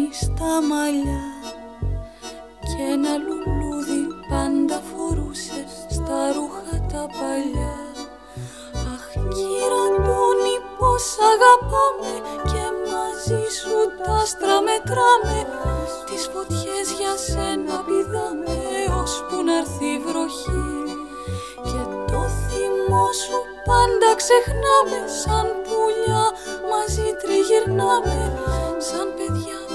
στα μαλλιά και ένα λουλούδι πάντα φορούσε στα ρούχα τα παλιά. Αχ κύρα Αντώνη, πως αγαπάμε και μαζί σου τα άστρα μετράμε, τις φωτιές για σένα πηδάμε ώσπου να'ρθεί η βροχή. Και το θυμό σου πάντα ξεχνάμε, σαν πουλιά μαζί τριγυρνάμε, σαν παιδιά